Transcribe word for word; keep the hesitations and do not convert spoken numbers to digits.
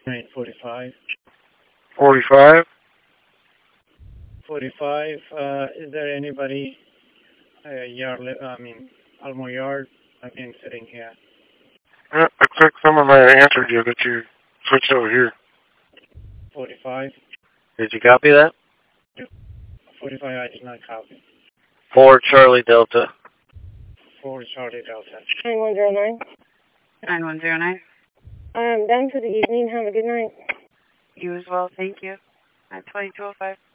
forty-five. forty-five? forty-five, uh, is there anybody, uh, yard, I mean, Almo Yard? I've been sitting here. Yeah, I clicked someone might have answered you that you switched over here. forty-five. Did you copy that? forty-five, I did not copy. four Charlie Delta. four Charlie Delta. nine one zero nine. nine one zero nine. I'm done for the evening. Have a good night. You as well, thank you. At twenty-two oh five.